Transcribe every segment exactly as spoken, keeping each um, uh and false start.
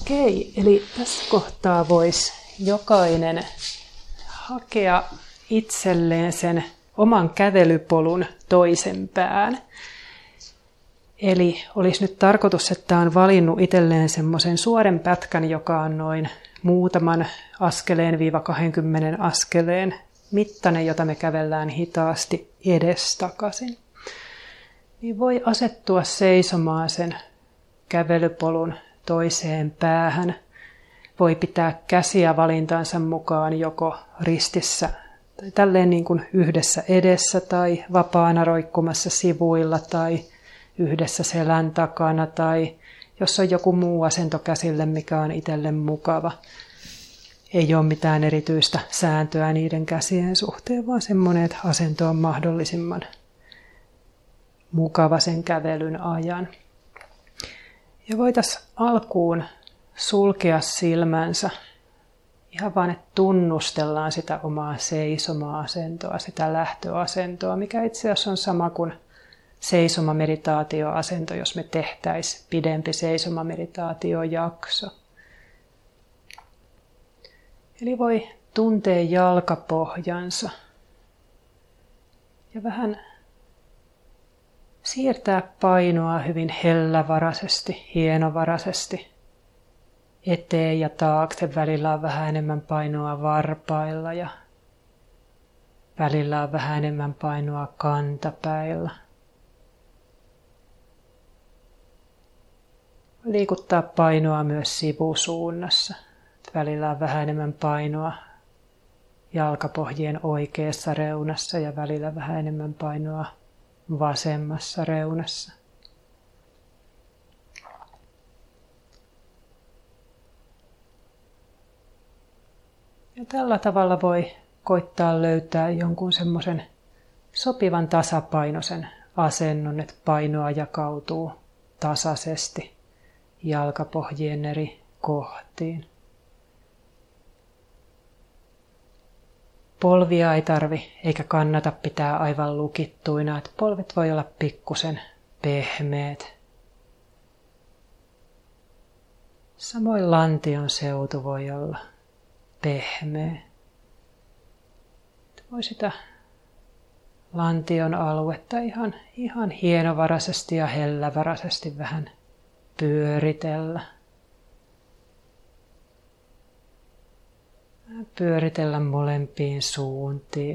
Okei, eli tässä kohtaa voisi jokainen hakea itselleen sen oman kävelypolun toisen pään. Eli olisi nyt tarkoitus, että on valinnut itselleen semmoisen suoren pätkän, joka on noin muutaman askeleen viiva kaksikymmentä askeleen mittainen, jota me kävellään hitaasti edestakaisin. Niin voi asettua seisomaan sen kävelypolun toiseen päähän. Voi pitää käsiä valintansa mukaan joko ristissä tai tälleen niin kuin yhdessä edessä tai vapaana roikkumassa sivuilla tai yhdessä selän takana tai jos on joku muu asento käsille, mikä on itselle mukava. Ei ole mitään erityistä sääntöä niiden käsien suhteen, vaan semmoinen, että asento on mahdollisimman mukava sen kävelyn ajan. Ja voitaisiin alkuun sulkea silmänsä ihan vaan, että tunnustellaan sitä omaa seisoma-asentoa, sitä lähtöasentoa, mikä itse asiassa on sama kuin seisomameditaatioasento, jos me tehtäisiin pidempi seisomameditaatiojakso. Eli voi tuntea jalkapohjansa ja vähän siirtää painoa hyvin hellävaraisesti, hienovaraisesti eteen ja taakse. Välillä on vähän enemmän painoa varpailla ja välillä on vähän enemmän painoa kantapäillä. Liikuttaa painoa myös sivusuunnassa. Välillä on vähän enemmän painoa jalkapohjien oikeassa reunassa ja välillä vähän enemmän painoa vasemmassa reunassa. Ja tällä tavalla voi koittaa löytää jonkun semmoisen sopivan tasapainoisen asennon, että painoa jakautuu tasaisesti jalkapohjien eri kohtiin. Polvia ei tarvi eikä kannata pitää aivan lukittuina, että polvet voi olla pikkusen pehmeät. Samoin lantion seutu voi olla pehmeä. Voi sitä lantion aluetta ihan, ihan hienovaraisesti ja hellävaraisesti vähän pyöritellä. Pyöritellä molempiin suuntiin.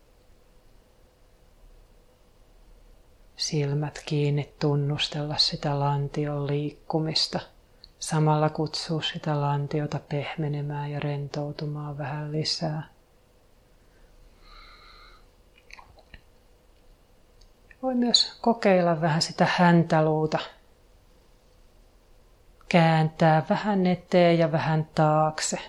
Silmät kiinni, tunnustella sitä lantion liikkumista. Samalla kutsua sitä lantiota pehmenemään ja rentoutumaan vähän lisää. Voi myös kokeilla vähän sitä häntäluuta. Kääntää vähän eteen ja vähän taakse.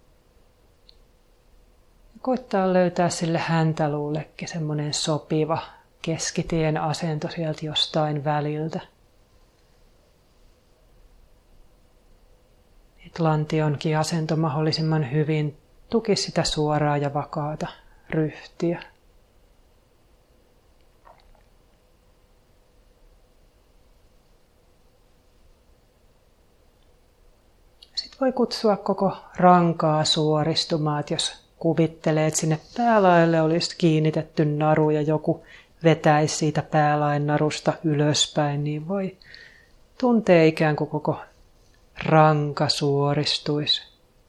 Koittaa löytää sille häntäluullekin semmoinen sopiva keskitien asento sieltä jostain väliltä. Että lantionkin asento mahdollisimman hyvin tuki sitä suoraa ja vakaata ryhtiä. Sitten voi kutsua koko rankaa suoristumaan, että jos kuvittelee, että sinne päälaelle olisi kiinnitetty naru ja joku vetäisi siitä päälaen narusta ylöspäin, niin voi tuntea ikään kuin koko ranka suoristuisi.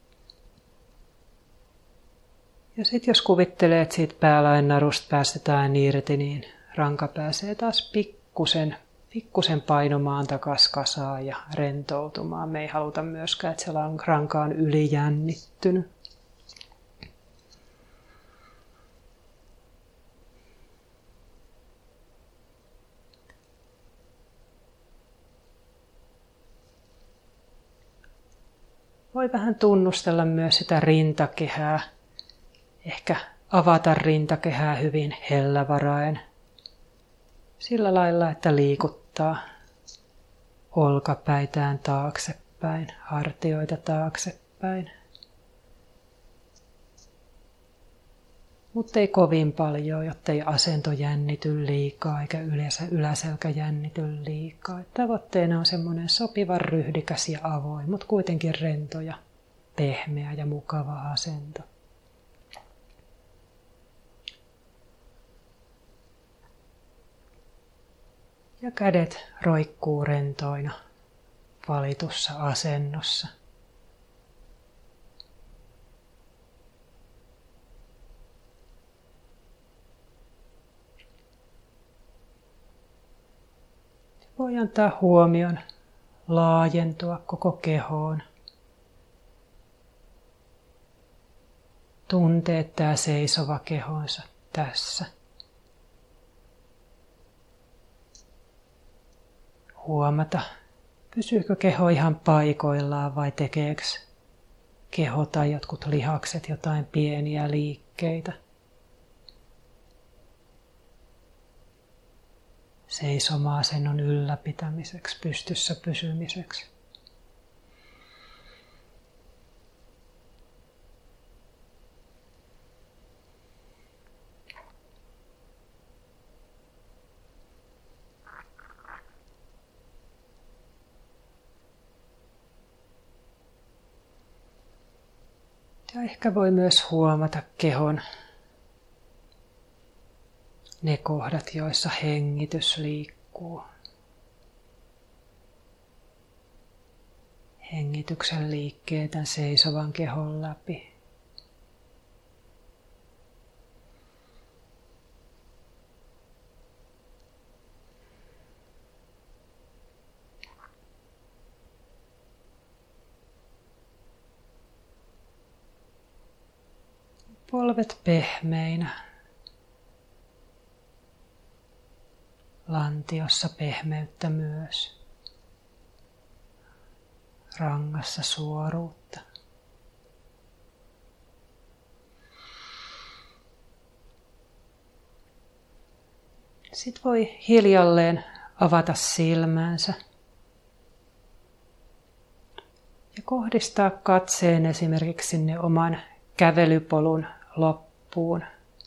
Ja sitten jos kuvittelee, että siitä päälaen narusta päästetään irti, niin ranka pääsee taas pikkusen, pikkusen painomaan takaisin kasaan ja rentoutumaan. Me ei haluta myöskään, että se ranka on ylijännittynyt. Voi vähän tunnustella myös sitä rintakehää, ehkä avata rintakehää hyvin hellävaraen. Sillä lailla, että liikuttaa olkapäitään taaksepäin, hartioita taaksepäin. mutta ei kovin paljon, jottei asento jännity liikaa eikä yleensä yläselkä jännity liikaa. Tavoitteena on semmoinen sopivan ryhdikäs ja avoin, mutta kuitenkin rento ja pehmeä ja mukava asento. Ja kädet roikkuu rentoina valitussa asennossa. Voi antaa huomion laajentua koko kehoon. Tuntee tämä seisova kehonsa tässä. Huomata, pysyykö keho ihan paikoillaan vai tekeekö keho tai jotkut lihakset jotain pieniä liikkeitä. Seisoma-asennon ylläpitämiseksi, pystyssä pysymiseksi. Ja ehkä voi myös huomata kehon ne kohdat, joissa hengitys liikkuu. Hengityksen liikkeet tämän seisovan kehon läpi. Polvet pehmeinä. Lantiossa pehmeyttä myös. Rangassa suoruutta. Sitten voi hiljalleen avata silmänsä ja kohdistaa katseen esimerkiksi sinne oman kävelypolun loppuun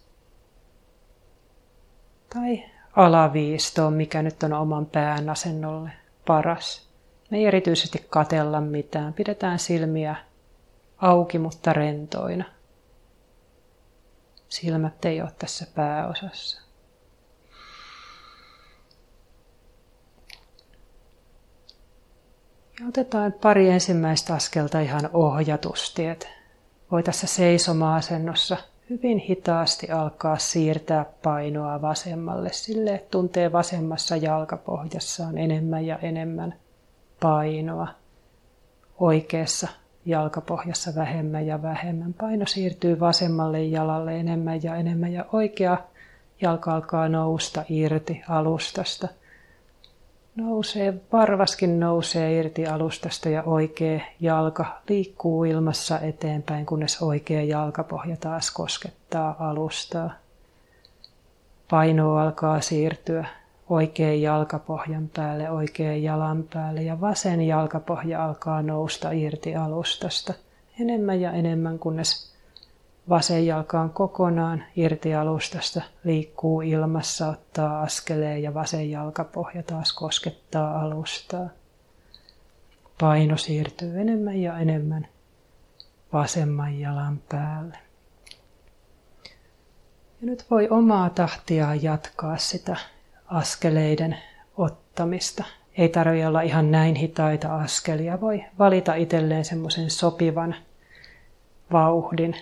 tai alaviistoon, mikä nyt on oman pään asennolle paras. Me ei erityisesti katella mitään, pidetään silmiä auki, mutta rentoina. Silmät ei ole tässä pääosassa. Ja otetaan pari ensimmäistä askelta ihan ohjatusti, että voi tässä seisoma-asennossa hyvin hitaasti alkaa siirtää painoa vasemmalle sille, että tuntee vasemmassa jalkapohjassaan enemmän ja enemmän painoa. Oikeassa jalkapohjassa vähemmän ja vähemmän. Paino siirtyy vasemmalle jalalle enemmän ja enemmän ja oikea jalka alkaa nousta irti alustasta. Nousee, varvaskin nousee irti alustasta ja oikea jalka liikkuu ilmassa eteenpäin, kunnes oikea jalkapohja taas koskettaa alustaa. Paino alkaa siirtyä oikean jalkapohjan päälle, oikean jalan päälle ja vasen jalkapohja alkaa nousta irti alustasta. Enemmän ja enemmän, kunnes vasen jalka on kokonaan irti alustasta, liikkuu ilmassa, ottaa askeleen ja vasen jalkapohja taas koskettaa alustaa. Paino siirtyy enemmän ja enemmän vasemman jalan päälle. Ja nyt voi omaa tahtiaan jatkaa sitä askeleiden ottamista. Ei tarvitse olla ihan näin hitaita askelia. Voi valita itselleen semmoisen sopivan vauhdin.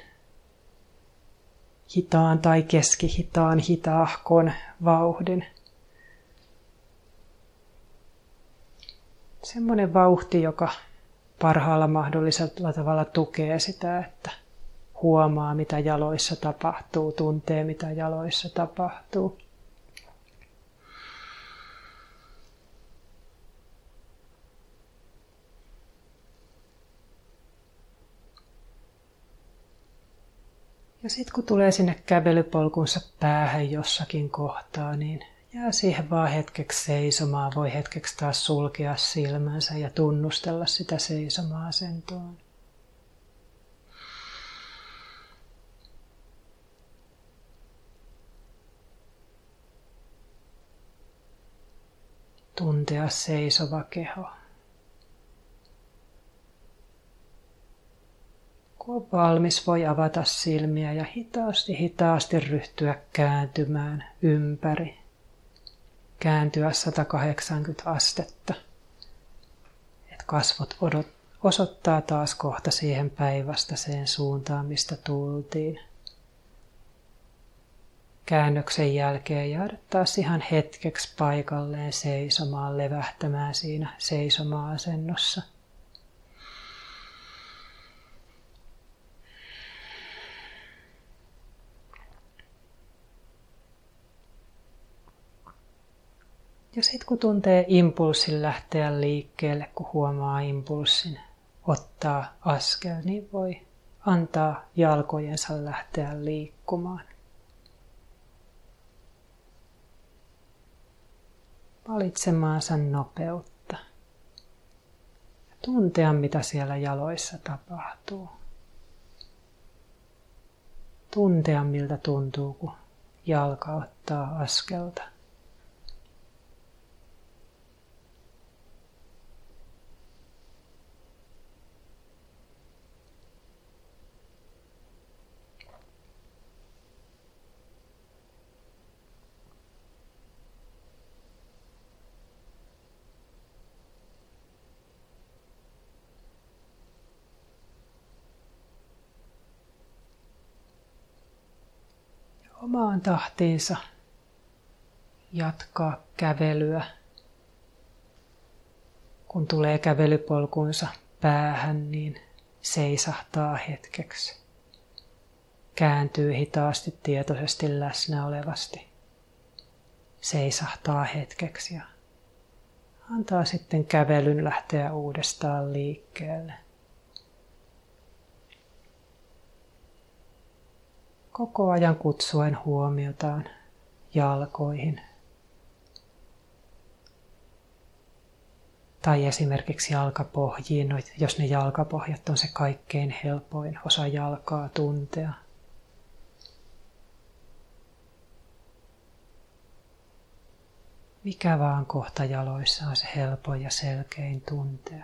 Hitaan tai keskihitaan, hitaahkon vauhdin. Semmoinen vauhti, joka parhaalla mahdollisella tavalla tukee sitä, että huomaa mitä jaloissa tapahtuu, tuntee mitä jaloissa tapahtuu. Ja sitten kun tulee sinne kävelypolkunsa päähän jossakin kohtaa, niin jää siihen vaan hetkeksi seisomaan. Voi hetkeksi taas sulkea silmänsä ja tunnustella sitä seisoma-asentoa. tuntea seisova keho. Kun on valmis, voi avata silmiä ja hitaasti hitaasti ryhtyä kääntymään ympäri. Kääntyä sata kahdeksankymmentä astetta. Et kasvot odot, osoittaa taas kohta siihen päinvastaiseen suuntaan, mistä tultiin. Käännöksen jälkeen jäädä taas ihan hetkeksi paikalleen seisomaan, levähtämään siinä seisoma-asennossa. Ja sitten kun tuntee impulssin lähteä liikkeelle, kun huomaa impulssin ottaa askel, niin voi antaa jalkojensa lähteä liikkumaan. Valitsemaansa nopeutta. Tuntea, mitä siellä jaloissa tapahtuu. Tuntea, miltä tuntuu, kun jalka ottaa askelta. Omaan tahtiinsa jatkaa kävelyä. Kun tulee kävelypolkunsa päähän, niin seisahtaa hetkeksi. Kääntyy hitaasti, tietoisesti läsnä olevasti. Seisahtaa hetkeksi ja antaa sitten kävelyn lähteä uudestaan liikkeelle. Koko ajan kutsuen huomiotaan jalkoihin. Tai esimerkiksi jalkapohjiin, jos ne jalkapohjat on se kaikkein helpoin osa jalkaa tuntea. Mikä vaan kohta jaloissa on se helpoin ja selkein tuntea.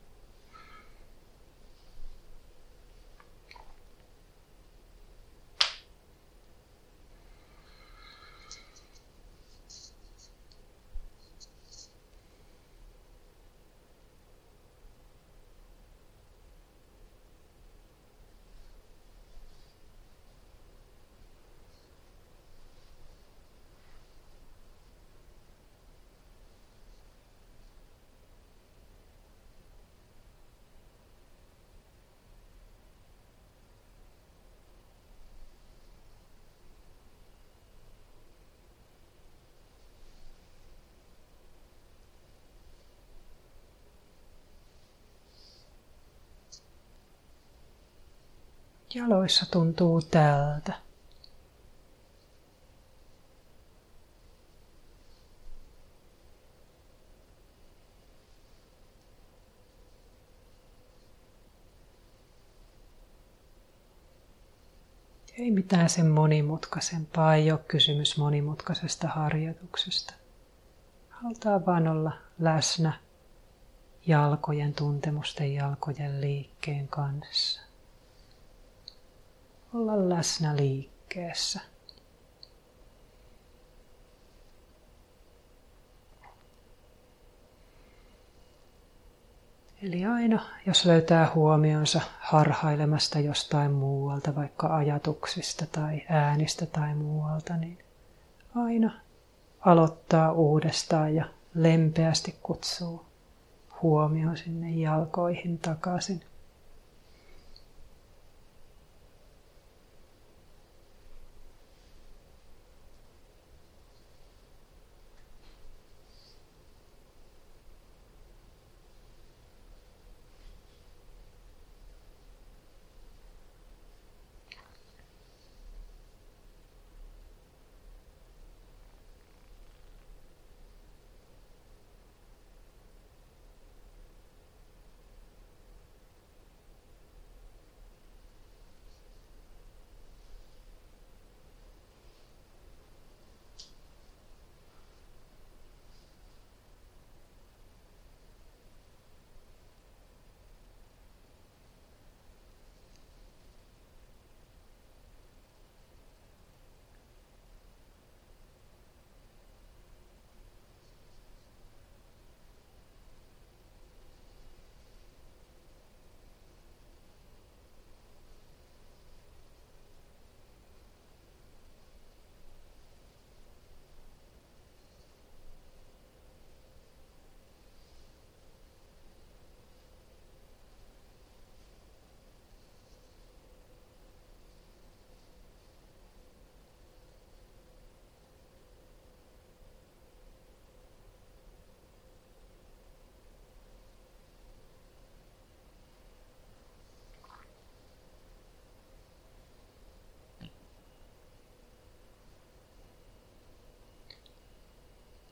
Jaloissa tuntuu tältä. Ei mitään sen monimutkaisempaa, ei ole kysymys monimutkaisesta harjoituksesta. Halutaan vaan olla läsnä jalkojen tuntemusten, jalkojen liikkeen kanssa. Olla läsnä liikkeessä. Eli aina, jos löytää huomionsa harhailemasta jostain muualta, vaikka ajatuksista tai äänistä tai muualta, niin aina aloittaa uudestaan ja lempeästi kutsuu huomioon sinne jalkoihin takaisin.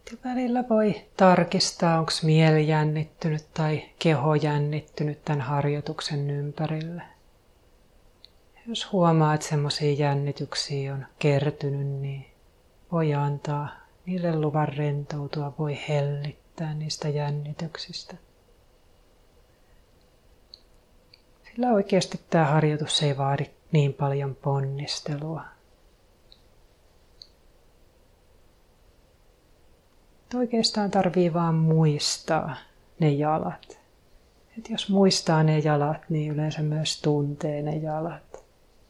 Ja välillä voi tarkistaa, onko mieli jännittynyt tai keho jännittynyt tämän harjoituksen ympärille. Jos huomaa, että semmoisia jännityksiä on kertynyt, niin voi antaa niille luvan rentoutua, voi hellittää niistä jännityksistä. Sillä oikeasti tämä harjoitus ei vaadi niin paljon ponnistelua. Oikeastaan tarvii vaan muistaa ne jalat. Et jos muistaa ne jalat, niin yleensä myös tuntee ne jalat.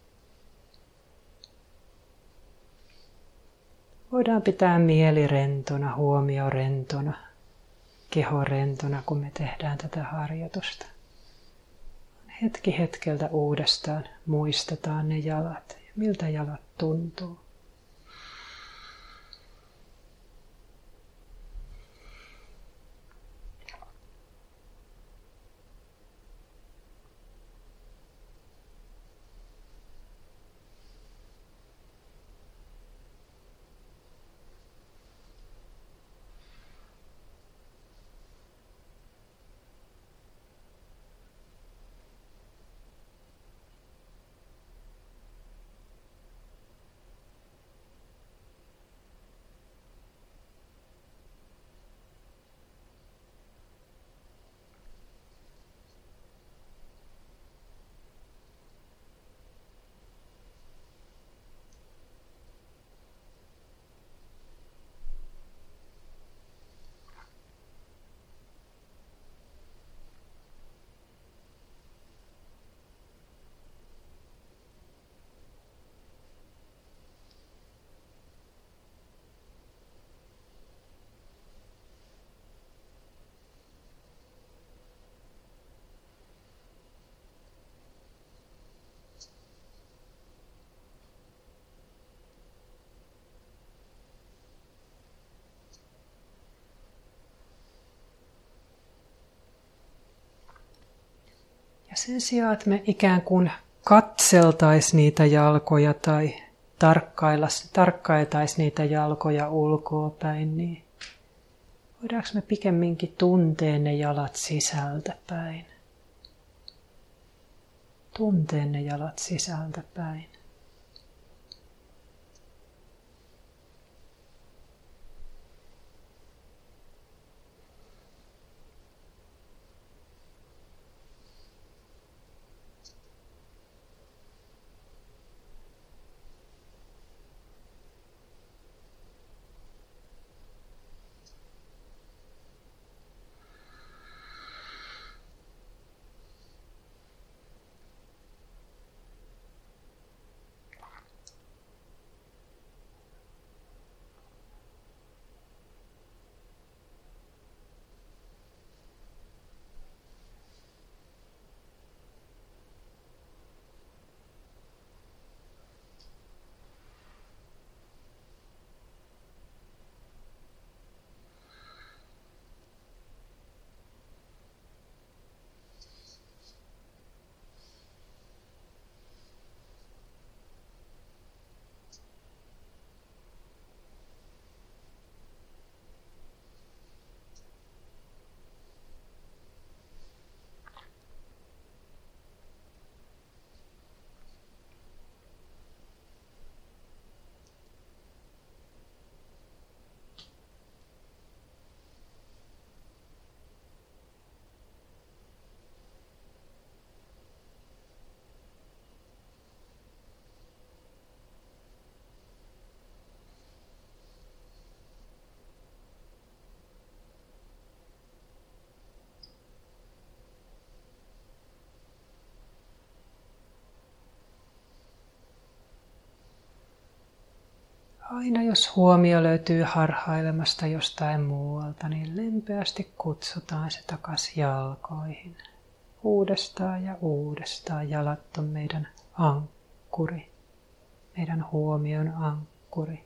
Voidaan pitää mieli rentona, huomio rentona, keho rentona, kun me tehdään tätä harjoitusta. Hetki hetkeltä uudestaan muistetaan ne jalat ja miltä jalat tuntuu. Ja sen sijaan, että me ikään kuin katseltaisiin niitä jalkoja tai tarkkailtaisiin niitä jalkoja ulkoapäin, niin voidaanko me pikemminkin tuntea ne jalat sisältäpäin? Tuntea ne jalat sisältäpäin. Aina jos huomio löytyy harhailemasta jostain muualta, niin lempeästi kutsutaan se takaisin jalkoihin. Uudestaan ja uudestaan jalat on meidän ankkuri, meidän huomion ankkuri.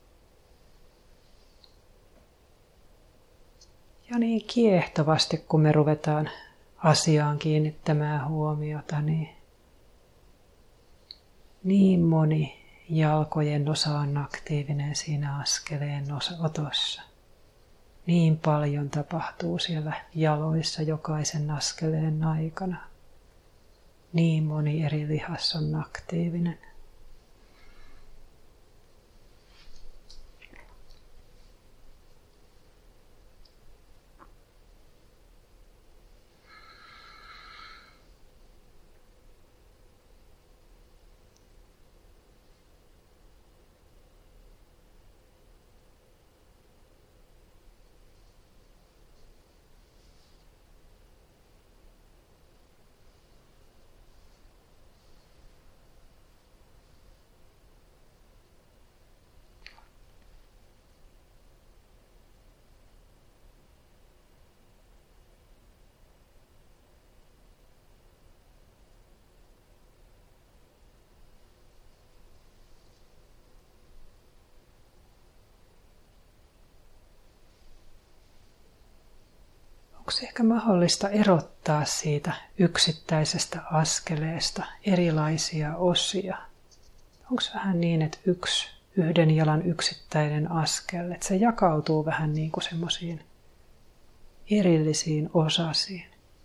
Ja niin kiehtovasti, kun me ruvetaan asiaan kiinnittämään huomiota, niin, niin moni jalkojen osa on aktiivinen siinä askeleen otossa. Niin paljon tapahtuu siellä jaloissa jokaisen askeleen aikana. Niin moni eri lihas on aktiivinen. Onko ehkä mahdollista erottaa siitä yksittäisestä askeleesta erilaisia osia? Onko vähän niin, että yksi yhden jalan yksittäinen askel, että se jakautuu vähän niin kuin semmoisiin erillisiin osasiin?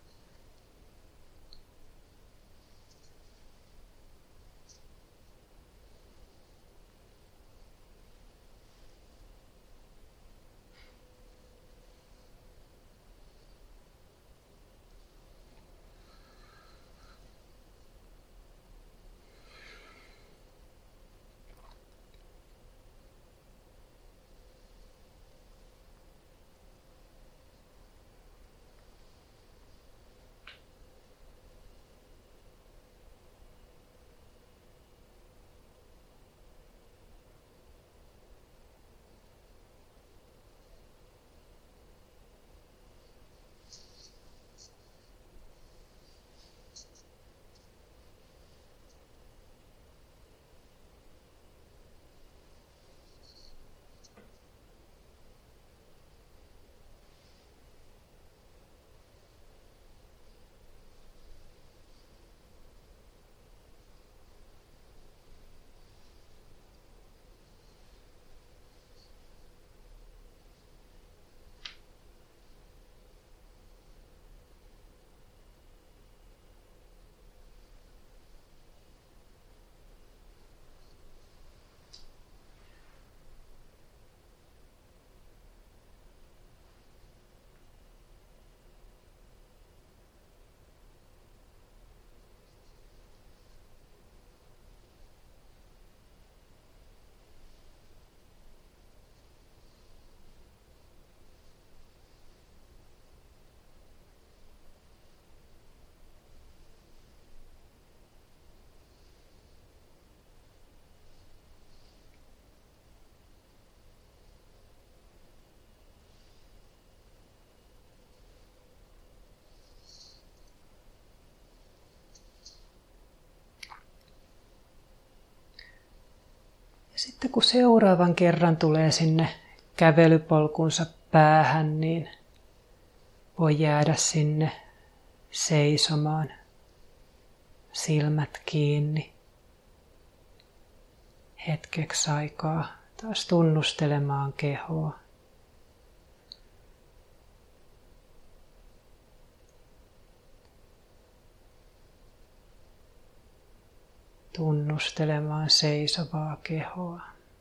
Sitten kun seuraavan kerran tulee sinne kävelypolkunsa päähän, niin voi jäädä sinne seisomaan, silmät kiinni, hetkeksi aikaa taas tunnustelemaan kehoa. Tunnustelemaan seisovaa kehoa.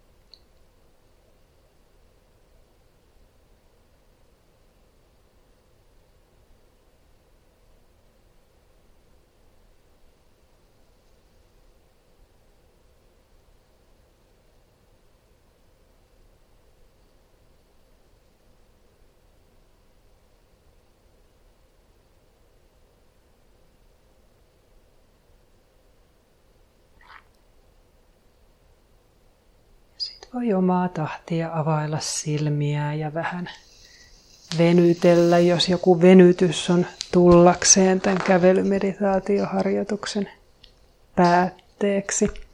Voi omaa tahtia availla silmiä ja vähän venytellä, jos joku venytys on tullakseen tämän kävelymeditaatioharjoituksen päätteeksi.